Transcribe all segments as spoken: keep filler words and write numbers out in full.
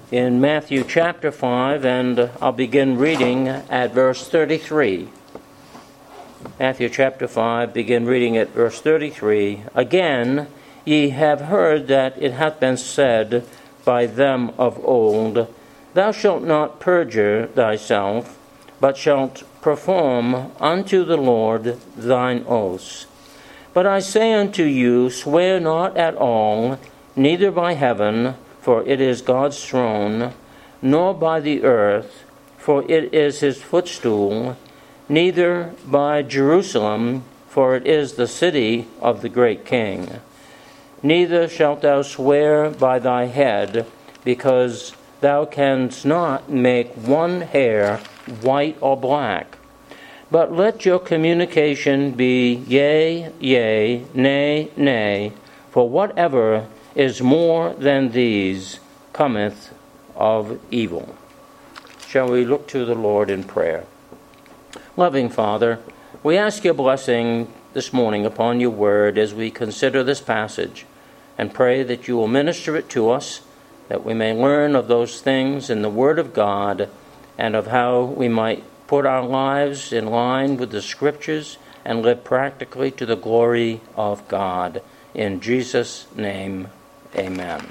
in Matthew chapter five, and I'll begin reading at verse thirty-three. Matthew chapter five, begin reading at verse thirty-three. Again, ye have heard that it hath been said by them of old, Thou shalt not perjure thyself, but shalt perform unto the Lord thine oaths. But I say unto you, swear not at all, neither by heaven, for it is God's throne, nor by the earth, for it is his footstool, neither by Jerusalem, for it is the city of the great King. Neither shalt thou swear by thy head, because thou canst not make one hair white or black. But let your communication be yea, yea, nay, nay, for whatever is more than these cometh of evil. Shall we look to the Lord in prayer? Loving Father, we ask your blessing this morning upon your word as we consider this passage, and pray that you will minister it to us, that we may learn of those things in the word of God, and of how we might put our lives in line with the Scriptures and live practically to the glory of God. In Jesus' name, amen.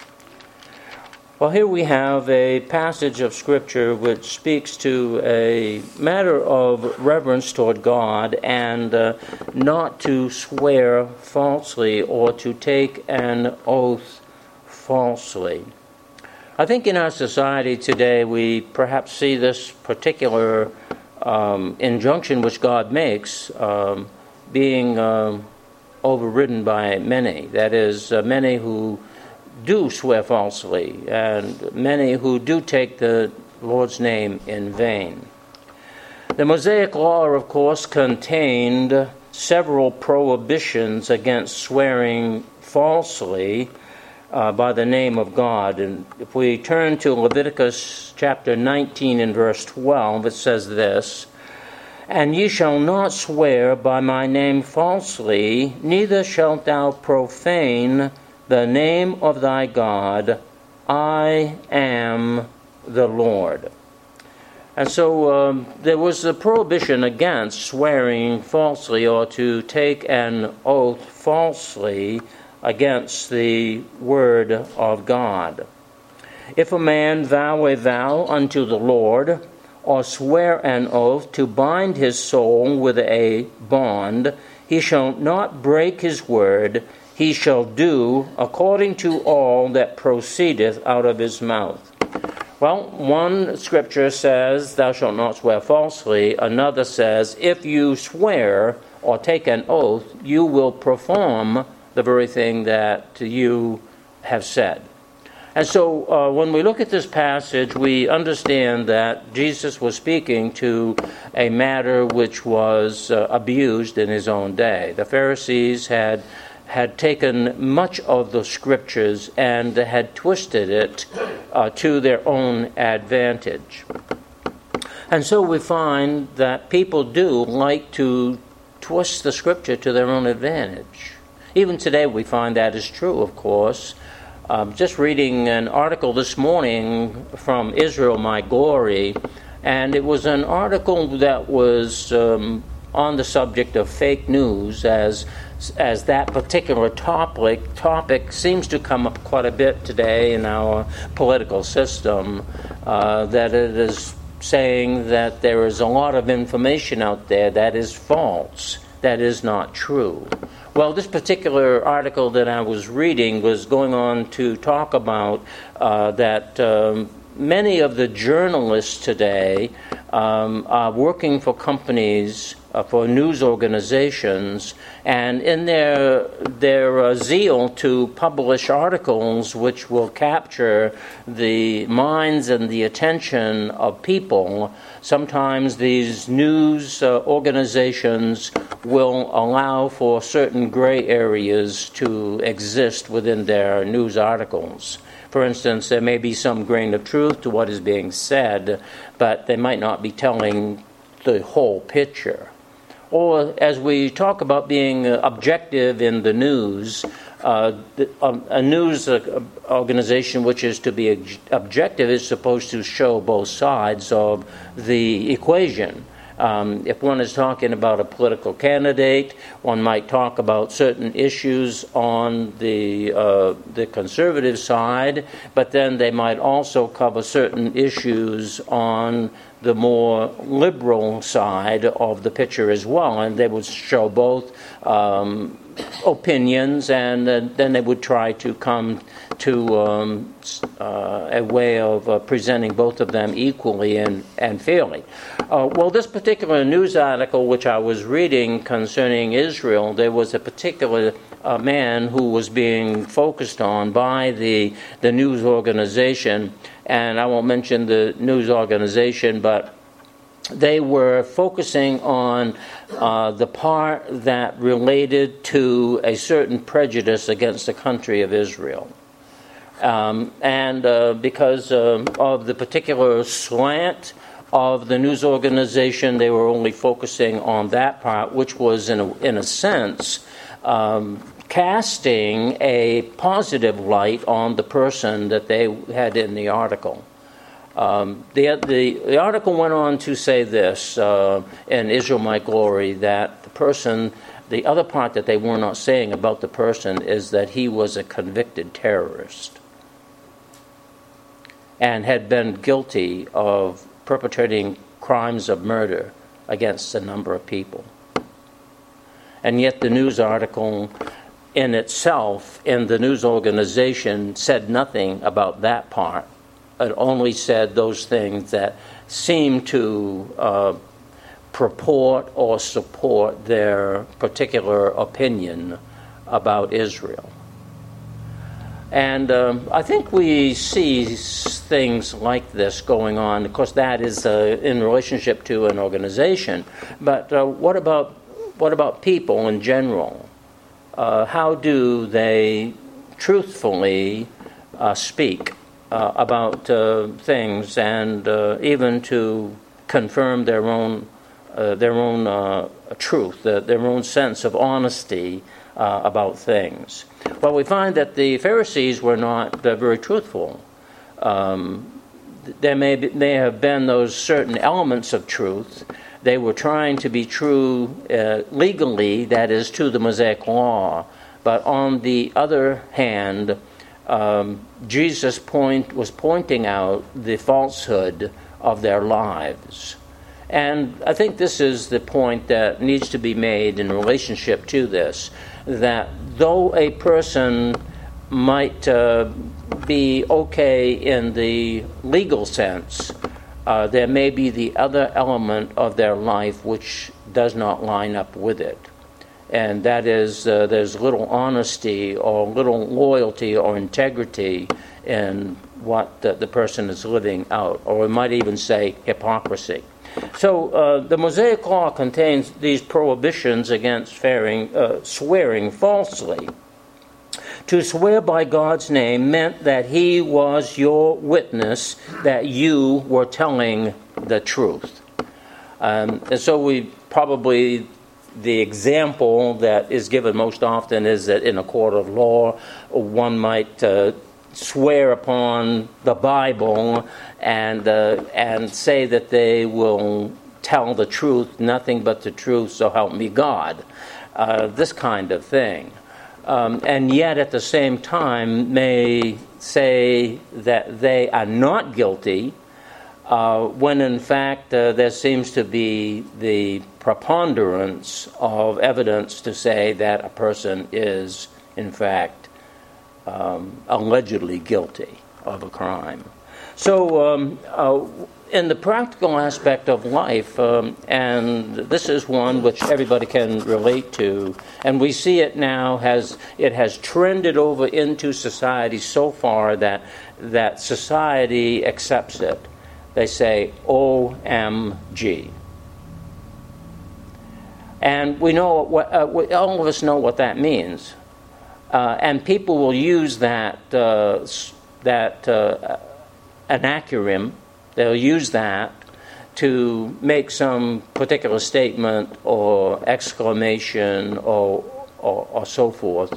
Well, here we have a passage of Scripture which speaks to a matter of reverence toward God and uh, not to swear falsely or to take an oath falsely. I think in our society today we perhaps see this particular um, injunction which God makes um, being um, overridden by many. That is, uh, many who do swear falsely and many who do take the Lord's name in vain. The Mosaic Law, of course, contained several prohibitions against swearing falsely Uh, by the name of God. And if we turn to Leviticus chapter nineteen and verse twelve, it says this, And ye shall not swear by my name falsely, neither shalt thou profane the name of thy God. I am the Lord. And so um, there was a prohibition against swearing falsely or to take an oath falsely against the word of God. If a man vow a vow unto the Lord, or swear an oath to bind his soul with a bond, he shall not break his word, he shall do according to all that proceedeth out of his mouth. Well, one scripture says, thou shalt not swear falsely. Another says, if you swear or take an oath, you will perform the very thing that you have said. And so uh, when we look at this passage, we understand that Jesus was speaking to a matter which was uh, abused in his own day. The Pharisees had had taken much of the Scriptures and had twisted it uh, to their own advantage. And so we find that people do like to twist the Scripture to their own advantage. Even today we find that is true, of course. Um, just reading an article this morning from Israel, My Glory, and it was an article that was um, on the subject of fake news, as as that particular topic topic seems to come up quite a bit today in our political system, uh, that it is saying that there is a lot of information out there that is false, that is not true. Well, this particular article that I was reading was going on to talk about uh, that um, many of the journalists today um, are working for companies, uh, for news organizations, and in their their uh, zeal to publish articles which will capture the minds and the attention of people, sometimes these news uh, organizations will allow for certain gray areas to exist within their news articles. For instance, there may be some grain of truth to what is being said, but they might not be telling the whole picture. Or as we talk about being objective in the news, uh, the, um, a news uh, organization which is to be ob- objective is supposed to show both sides of the equation. Um, if one is talking about a political candidate, one might talk about certain issues on the uh, the conservative side, but then they might also cover certain issues on the more liberal side of the picture as well, and they would show both um, opinions, and uh, then they would try to come to um, uh, a way of uh, presenting both of them equally and, and fairly. Uh, well, this particular news article which I was reading concerning Israel, there was a particular uh, man who was being focused on by the, the news organization, and I won't mention the news organization, but they were focusing on uh, the part that related to a certain prejudice against the country of Israel. Um, and uh, because uh, of the particular slant of the news organization, they were only focusing on that part, which was, in a, in a sense, um, casting a positive light on the person that they had in the article. Um, the, the the article went on to say this uh, in Israel My Glory, that the person, the other part that they were not saying about the person is that he was a convicted terrorist and had been guilty of perpetrating crimes of murder against a number of people. And yet the news article in itself, in the news organization, said nothing about that part. It only said those things that seemed to uh, purport or support their particular opinion about Israel. And um, I think we see things like this going on. Of course, that is uh, in relationship to an organization. But uh, what about what about people in general? Uh, how do they truthfully uh, speak uh, about uh, things, and uh, even to confirm their own uh, their own uh, truth, uh, their own sense of honesty uh, about things? Well, we find that the Pharisees were not uh, very truthful. Um, there may be, may have been those certain elements of truth. They were trying to be true uh, legally, that is, to the Mosaic law. But on the other hand, um, Jesus point, was pointing out the falsehood of their lives. And I think this is the point that needs to be made in relationship to this, that though a person might uh, be okay in the legal sense, uh, there may be the other element of their life which does not line up with it. And that is, uh, there's little honesty or little loyalty or integrity in what the, the person is living out, or we might even say hypocrisy. So uh, the Mosaic Law contains these prohibitions against swearing, uh, swearing falsely. To swear by God's name meant that he was your witness, that you were telling the truth. Um, and so we probably, the example that is given most often is that in a court of law, one might uh, swear upon the Bible and uh, and say that they will tell the truth, nothing but the truth, so help me God. Uh, this kind of thing. Um, and yet at the same time may say that they are not guilty uh, when in fact uh, there seems to be the preponderance of evidence to say that a person is in fact um, allegedly guilty of a crime. So um, uh, in the practical aspect of life, um, and this is one which everybody can relate to, and we see it now has it has trended over into society so far that that society accepts it. They say O M G. And we know what uh, we, all of us know what that means, uh, and people will use that uh, that uh, an acronym. They'll use that to make some particular statement or exclamation or or, or so forth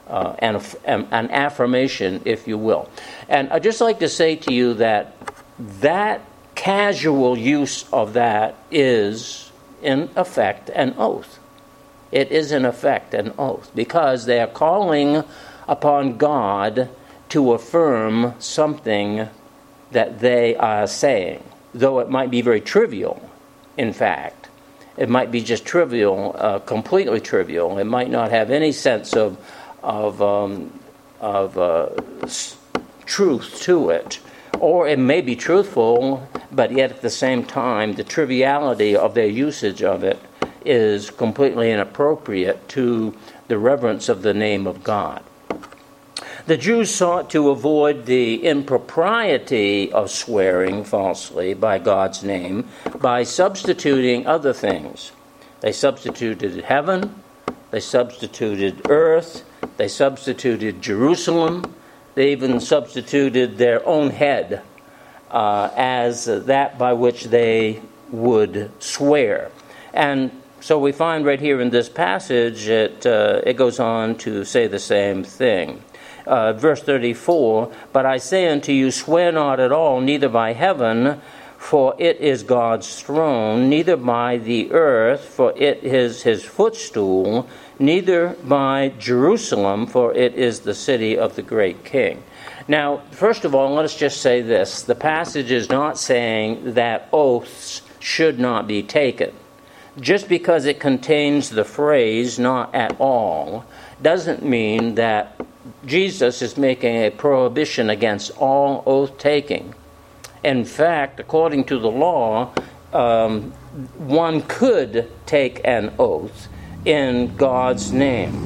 uh, an, an affirmation, if you will. And I'd just like to say to you that that casual use of that is, in effect, an oath. It is, in effect, an oath, because they are calling upon God to affirm something that they are saying, though it might be very trivial, in fact. It might be just trivial, uh, completely trivial. It might not have any sense of, of, um, of uh, s- truth to it. Or it may be truthful, but yet at the same time, the triviality of their usage of it is completely inappropriate to the reverence of the name of God. The Jews sought to avoid the impropriety of swearing falsely by God's name by substituting other things. They substituted heaven, they substituted earth, they substituted Jerusalem, they even substituted their own head uh, as that by which they would swear. And so we find right here in this passage, it, uh, it goes on to say the same thing. Uh, verse thirty-four, but I say unto you, swear not at all, neither by heaven, for it is God's throne, neither by the earth, for it is his footstool, neither by Jerusalem, for it is the city of the great king. Now, first of all, let us just say this. The passage is not saying that oaths should not be taken. Just because it contains the phrase not at all doesn't mean that Jesus is making a prohibition against all oath-taking. In fact, according to the law, um, one could take an oath in God's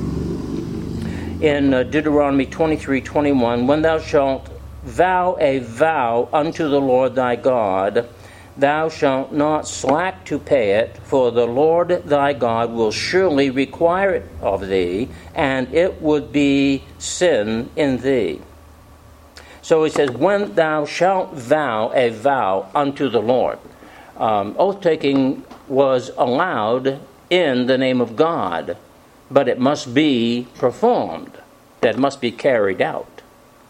name. In uh, Deuteronomy twenty-three twenty-one, when thou shalt vow a vow unto the Lord thy God, thou shalt not slack to pay it, for the Lord thy God will surely require it of thee, and it would be sin in thee. So he says, when thou shalt vow a vow unto the Lord. Um, oath-taking was allowed in the name of God, but it must be performed, that must be carried out.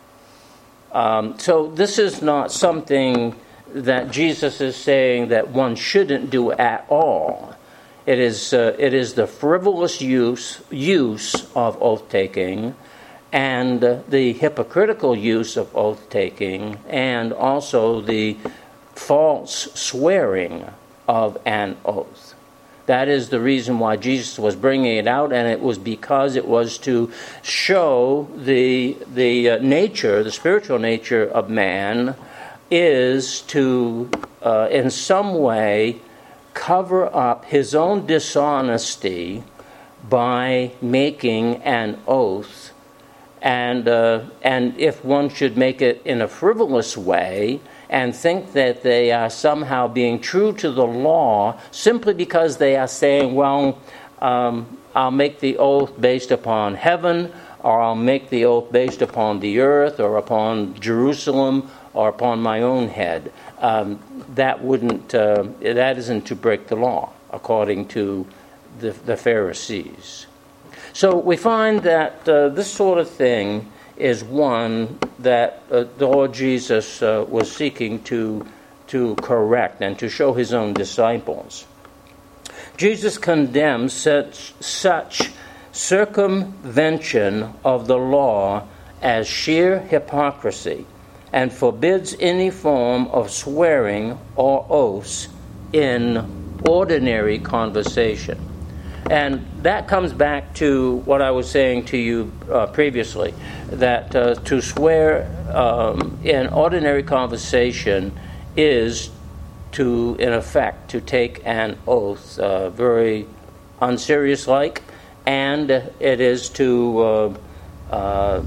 Um, so this is not something that Jesus is saying that one shouldn't do at all. It is uh, it is the frivolous use use of oath-taking, and uh, the hypocritical use of oath-taking, and also the false swearing of an oath. That is the reason why Jesus was bringing it out, and it was because it was to show the the uh, nature, the spiritual nature of man, is to, uh, in some way, cover up his own dishonesty by making an oath. And uh, and if one should make it in a frivolous way and think that they are somehow being true to the law simply because they are saying, well, um, I'll make the oath based upon heaven, or I'll make the oath based upon the earth, or upon Jerusalem, or upon my own head, um, that wouldn't, uh, that isn't to break the law, according to the, the Pharisees. So we find that uh, this sort of thing is one that uh, the Lord Jesus uh, was seeking to, to correct and to show his own disciples. Jesus condemns such, such circumvention of the law as sheer hypocrisy, and forbids any form of swearing or oaths in ordinary conversation. And that comes back to what I was saying to you uh, previously, that uh, to swear um, in ordinary conversation is to, in effect, to take an oath, uh, very unserious-like, and it is to uh, uh,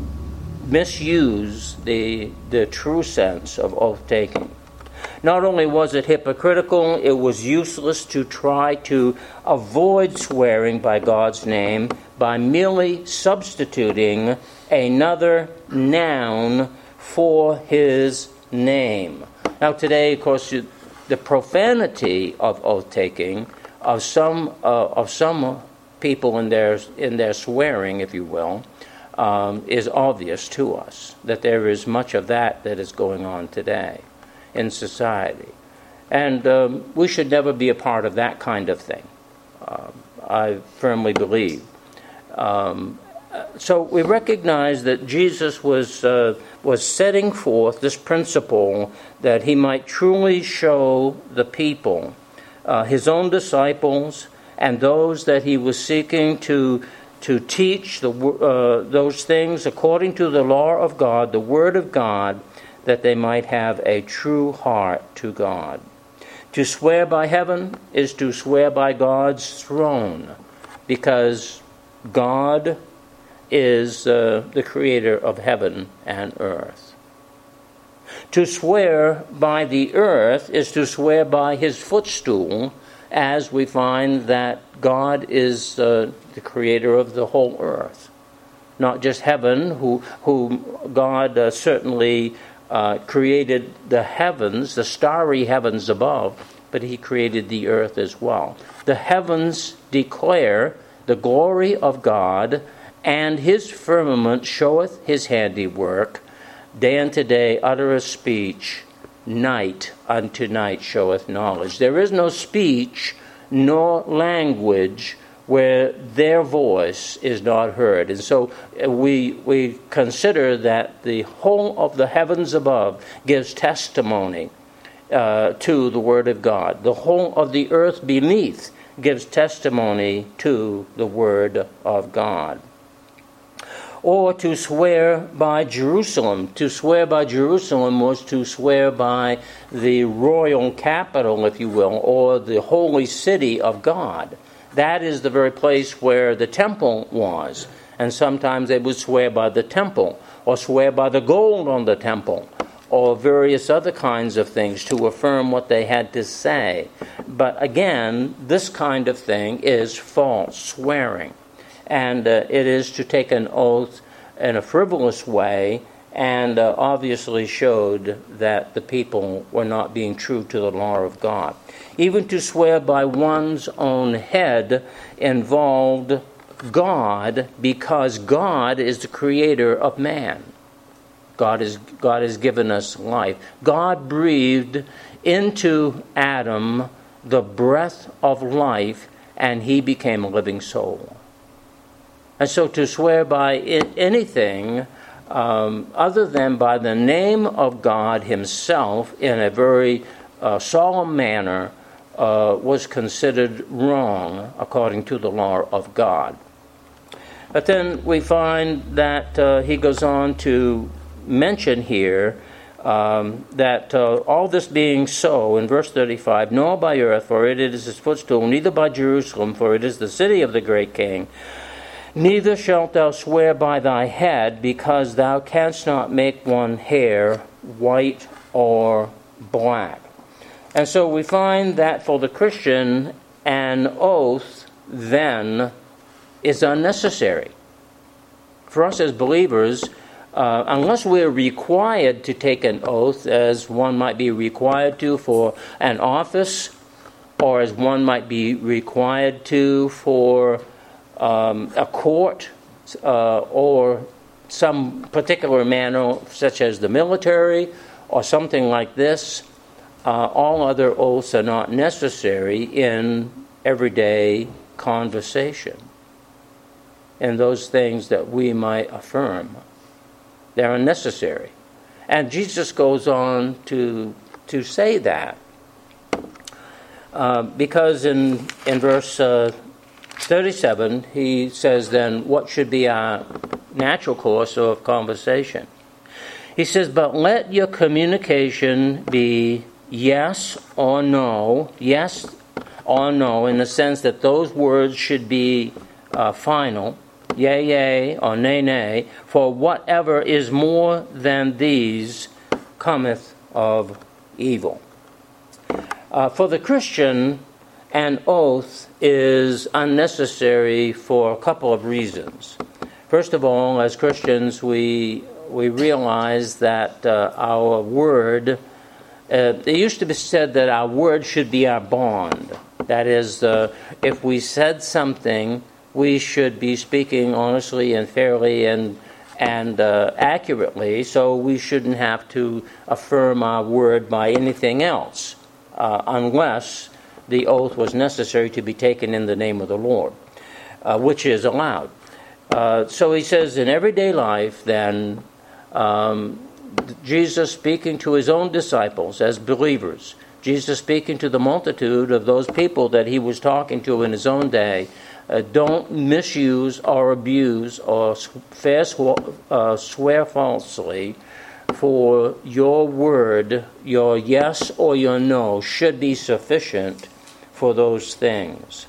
misuse the the true sense of oath-taking. Not only was it hypocritical, it was useless to try to avoid swearing by God's name by merely substituting another noun for his name. Now today, of course, the profanity of oath-taking, of some uh, of some people in their in their swearing, if you will, um, is obvious to us, that there is much of that that is going on today in society. And um, we should never be a part of that kind of thing, uh, I firmly believe. Um, so we recognize that Jesus was uh, was setting forth this principle that he might truly show the people, uh, his own disciples, and those that he was seeking to to teach the uh, those things according to the law of God, the Word of God, that they might have a true heart to God. To swear by heaven is to swear by God's throne, because God is uh, the creator of heaven and earth. To swear by the earth is to swear by his footstool, as we find that God is uh, the creator of the whole earth. Not just heaven, who, who God uh, certainly uh, created the heavens, the starry heavens above, but he created the earth as well. The heavens declare the glory of God, and his firmament showeth his handiwork. Day unto day uttereth speech, night unto night showeth knowledge. There is no speech nor language where their voice is not heard. And so we we consider that the whole of the heavens above gives testimony uh, to the Word of God. The whole of the earth beneath gives testimony to the Word of God. Or to swear by Jerusalem. To swear by Jerusalem was to swear by the royal capital, if you will, or the holy city of God. That is the very place where the temple was. And sometimes they would swear by the temple, or swear by the gold on the temple, or various other kinds of things to affirm what they had to say. But again, this kind of thing is false swearing. And uh, it is to take an oath in a frivolous way, and uh, obviously showed that the people were not being true to the law of God. Even to swear by one's own head involved God, because God is the creator of man. God is God has given us life. God breathed into Adam the breath of life, and he became a living soul. And so to swear by anything um, other than by the name of God himself in a very uh, solemn manner uh, was considered wrong according to the law of God. But then we find that uh, he goes on to mention here um, that uh, all this being so, in verse thirty-five, nor by earth, for it is his footstool, neither by Jerusalem, for it is the city of the great king, neither shalt thou swear by thy head, because thou canst not make one hair white or black. And so we find that for the Christian, an oath then is unnecessary. For us as believers, uh, unless we're required to take an oath, as one might be required to for an office, or as one might be required to for um, a court, uh, or some particular manner, such as the military, or something like this, uh, all other oaths are not necessary in everyday conversation. And those things that we might affirm, they're unnecessary. And Jesus goes on to to say that. Uh, because in, in verse uh, thirty-seven, he says then, what should be our natural course of conversation? He says, but let your communication be yes or no, yes or no, in the sense that those words should be uh, final, yea, yea, or nay, nay, for whatever is more than these cometh of evil. Uh, for the Christian, an oath is unnecessary for a couple of reasons. First of all, as Christians, we we realize that uh, our word, uh, it used to be said that our word should be our bond. That is, uh, if we said something, we should be speaking honestly and fairly and and uh, accurately, so we shouldn't have to affirm our word by anything else, uh, unless the oath was necessary to be taken in the name of the Lord, uh, which is allowed. Uh, so he says, in everyday life, then, um, Jesus speaking to his own disciples as believers, Jesus speaking to the multitude of those people that he was talking to in his own day, uh, don't misuse or abuse or fair sw- uh, swear falsely, for your word, your yes or your no, should be sufficient for those things.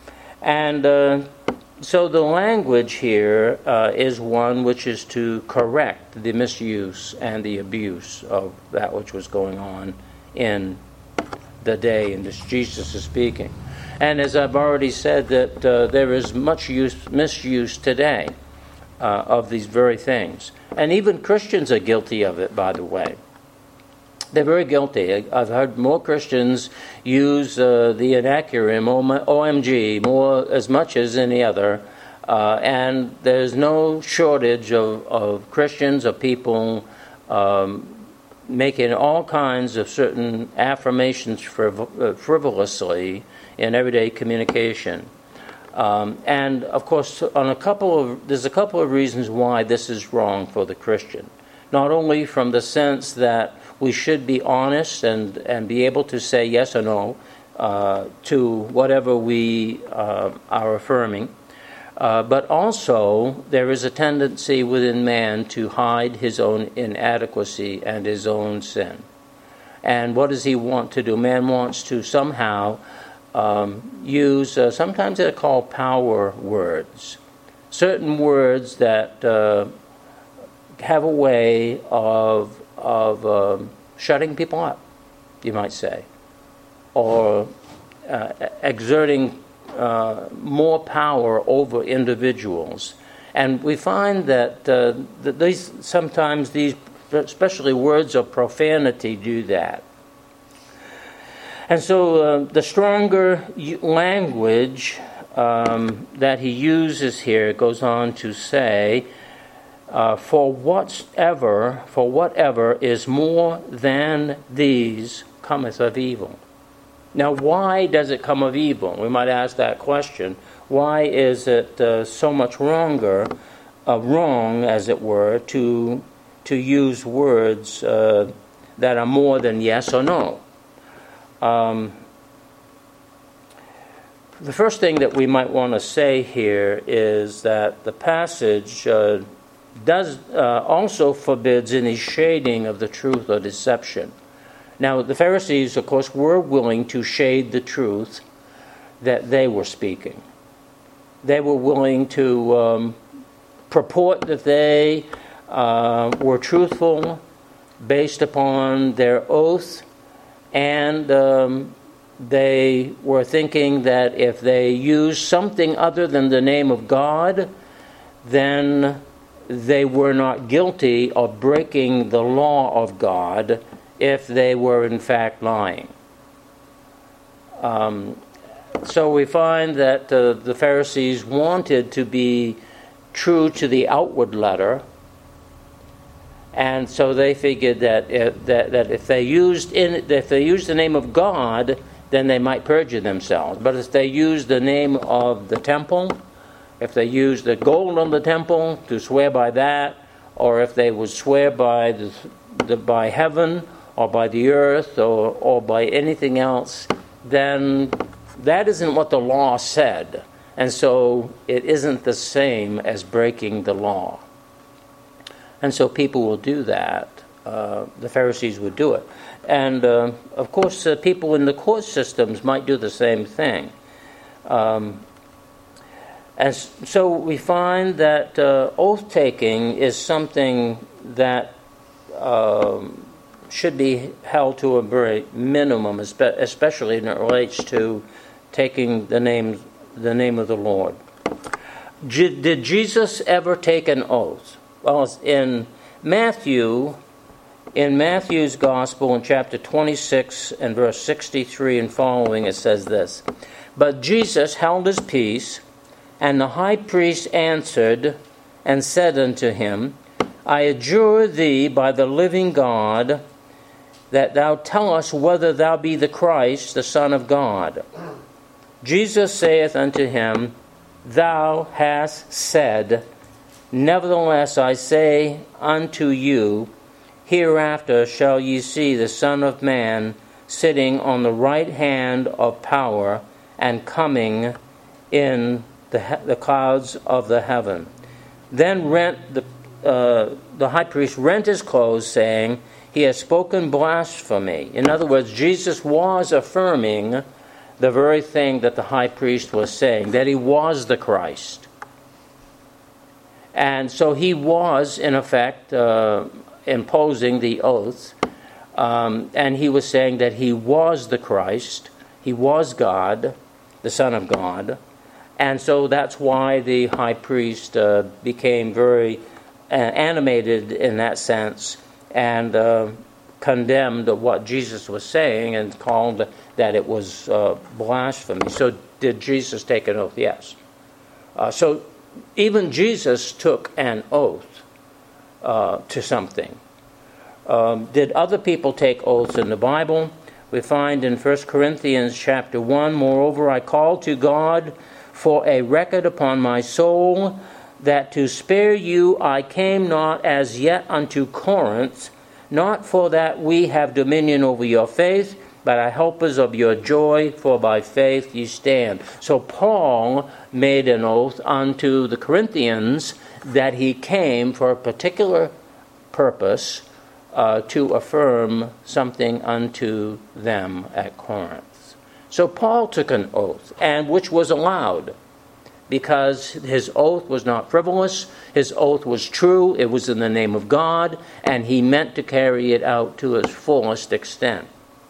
And uh, so the language here uh, is one which is to correct the misuse and the abuse of that which was going on in the day in which Jesus is speaking. And as I've already said, that uh, there is much use, misuse today uh, of these very things. And even Christians are guilty of it, by the way. They're very guilty. I've heard more Christians use uh, the inaccurate O M G more as much as any other. Uh, and there's no shortage of, of Christians or people um, making all kinds of certain affirmations friv- frivolously in everyday communication. Um, and, of course, on a couple of there's a couple of reasons why this is wrong for the Christian. Not only from the sense that we should be honest and, and be able to say yes or no uh, to whatever we uh, are affirming, Uh, but also, there is a tendency within man to hide his own inadequacy and his own sin. And what does he want to do? Man wants to somehow um, use, uh, sometimes they're called power words. Certain words that uh, have a way of, of um, shutting people up, you might say, or uh, exerting Uh, more power over individuals. And we find that, uh, that these sometimes these, especially words of profanity, do that. And so uh, the stronger language um, that he uses here goes on to say, uh, for whatever, for whatever is more than these cometh of evil. Now, why does it come of evil? We might ask that question. Why is it uh, so much wronger, uh, wrong, as it were, to to use words uh, that are more than yes or no? Um, the first thing that we might want to say here is that the passage uh, does uh, also forbids any shading of the truth or deception. Now, the Pharisees, of course, were willing to shade the truth that they were speaking. They were willing to um, purport that they uh, were truthful based upon their oath, and um, they were thinking that if they used something other than the name of God, then they were not guilty of breaking the law of God if they were in fact lying. Um, so we find that uh, the Pharisees wanted to be true to the outward letter, and so they figured that if, that, that if they used in if they used the name of God, then they might perjure themselves. But if they used the name of the temple, if they used the gold on the temple to swear by that, or if they would swear by the, the by heaven, or by the earth, or, or by anything else, then that isn't what the law said. And so it isn't the same as breaking the law. And so people will do that. Uh, the Pharisees would do it. And, uh, of course, uh, people in the court systems might do the same thing. Um, and so we find that uh, oath-taking is something that Um, should be held to a very minimum, especially when it relates to taking the name, the name of the Lord. Did Jesus ever take an oath? Well, in Matthew, in Matthew's Gospel, in chapter twenty-six and verse sixty-three and following, it says this: But Jesus held his peace, and the high priest answered and said unto him, I adjure thee by the living God, that thou tell us whether thou be the Christ, the Son of God. Jesus saith unto him, Thou hast said, Nevertheless I say unto you, hereafter shall ye see the Son of Man sitting on the right hand of power, and coming in the, the clouds of the heaven. Then rent the uh, the high priest rent his clothes, saying, He has spoken blasphemy. In other words, Jesus was affirming the very thing that the high priest was saying, that he was the Christ. And so he was, in effect, uh, imposing the oath, um, and he was saying that he was the Christ, he was God, the Son of God, and so that's why the high priest uh, became very uh, animated in that sense, and uh, condemned what Jesus was saying and called that it was uh, blasphemy. So did Jesus take an oath? Yes. Uh, so even Jesus took an oath uh, to something. Um, did other people take oaths in the Bible? We find in First Corinthians chapter one, Moreover, I call to God for a record upon my soul, that to spare you I came not as yet unto Corinth, not for that we have dominion over your faith, but are helpers of your joy, for by faith ye stand. So Paul made an oath unto the Corinthians that he came for a particular purpose, uh, to affirm something unto them at Corinth. So Paul took an oath, and which was allowed, because his oath was not frivolous, his oath was true, it was in the name of God, and he meant to carry it out to its fullest extent.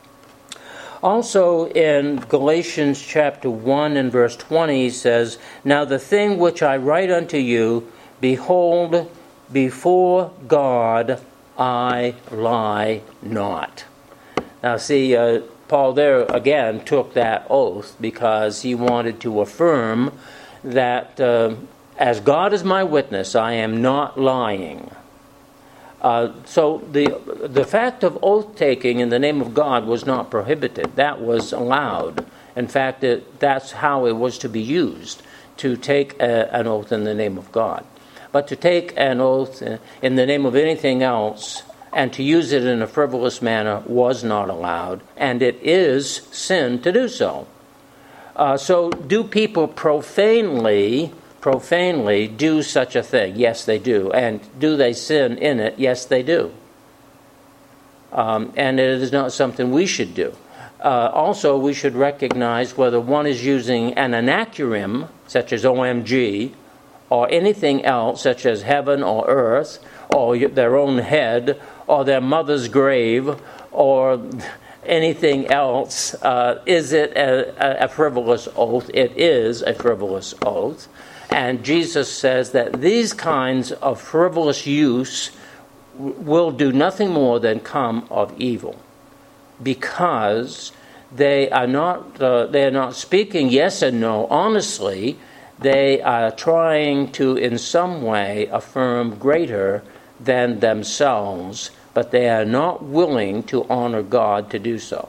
Also in Galatians chapter one and verse twenty, he says, Now the thing which I write unto you, behold, before God I lie not. Now see, uh, Paul there again took that oath because he wanted to affirm that uh, as God is my witness, I am not lying. Uh, so the the fact of oath-taking in the name of God was not prohibited. That was allowed. In fact, it, that's how it was to be used, to take a, an oath in the name of God. But to take an oath in the name of anything else and to use it in a frivolous manner was not allowed, and it is sin to do so. Uh, so do people profanely, profanely do such a thing? Yes, they do. And do they sin in it? Yes, they do. Um, and it is not something we should do. Uh, also, we should recognize whether one is using an anacronym, such as O M G, or anything else, such as heaven or earth, or their own head, or their mother's grave, or anything else. Uh, is it a, a frivolous oath? It is a frivolous oath. And Jesus says that these kinds of frivolous use w- will do nothing more than come of evil, because they are not uh, they are not speaking yes and no honestly. They are trying to in some way affirm greater than themselves, but they are not willing to honor God to do so.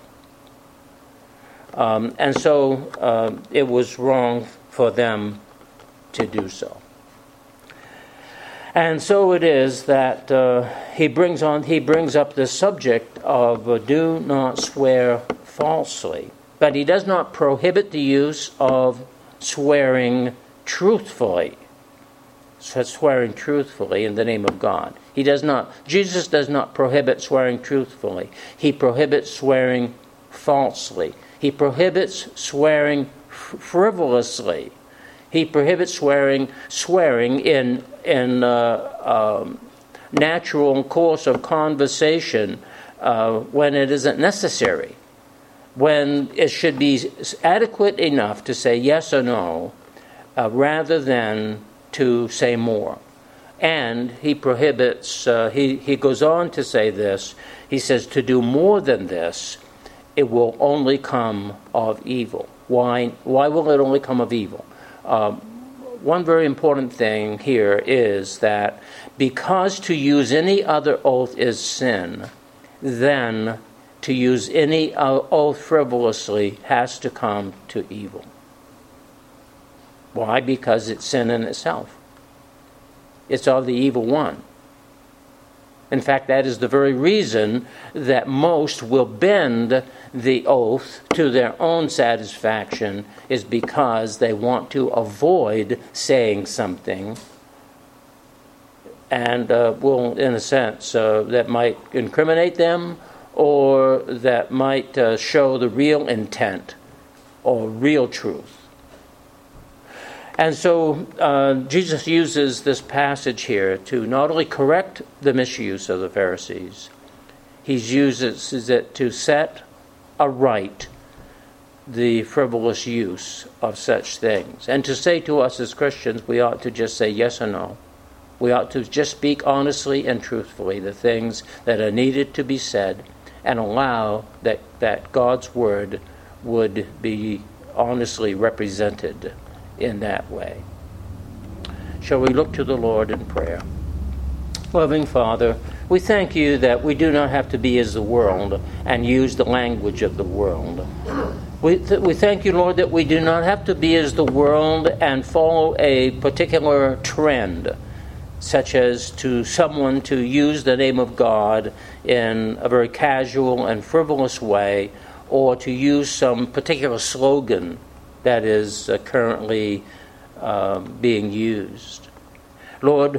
Um, and so uh, it was wrong for them to do so. And so it is that uh, he brings on he brings up the subject of uh, do not swear falsely, but he does not prohibit the use of swearing truthfully. Swearing truthfully in the name of God. He does not. Jesus does not prohibit swearing truthfully. He prohibits swearing falsely. He prohibits swearing f- frivolously. He prohibits swearing swearing in in uh, um, natural course of conversation uh, when it isn't necessary, when it should be adequate enough to say yes or no, uh, rather than to say more. And he prohibits. Uh, he he goes on to say this. He says to do more than this, it will only come of evil. Why? Why will it only come of evil? Um, one very important thing here is that because to use any other oath is sin, then to use any oath frivolously has to come to evil. Why? Because it's sin in itself. It's of the evil one. In fact, that is the very reason that most will bend the oath to their own satisfaction, is because they want to avoid saying something, and uh, will, in a sense, uh, that might incriminate them, or that might uh, show the real intent or real truth. And so uh, Jesus uses this passage here to not only correct the misuse of the Pharisees, he uses it to set aright the frivolous use of such things. And to say to us as Christians, we ought to just say yes or no. We ought to just speak honestly and truthfully the things that are needed to be said, and allow that, that God's word would be honestly represented in that way. Shall we look to the Lord in prayer? Loving Father, we thank you that we do not have to be as the world and use the language of the world. We, th- we thank you, Lord, that we do not have to be as the world and follow a particular trend, such as to someone to use the name of God in a very casual and frivolous way, or to use some particular slogan that is uh, currently uh, being used. Lord,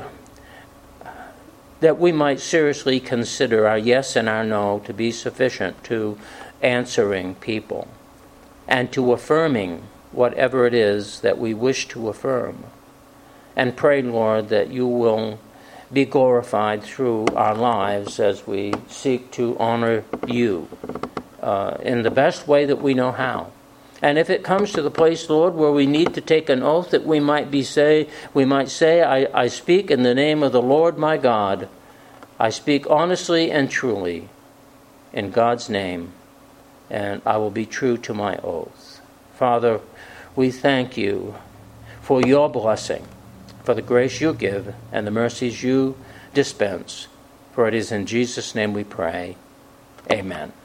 that we might seriously consider our yes and our no to be sufficient to answering people and to affirming whatever it is that we wish to affirm. And pray, Lord, that you will be glorified through our lives as we seek to honor you uh, in the best way that we know how. And if it comes to the place, Lord, where we need to take an oath, that we might be say, we might say, I, I speak in the name of the Lord my God. I speak honestly and truly in God's name, and I will be true to my oath. Father, we thank you for your blessing, for the grace you give and the mercies you dispense. For it is in Jesus' name we pray. Amen.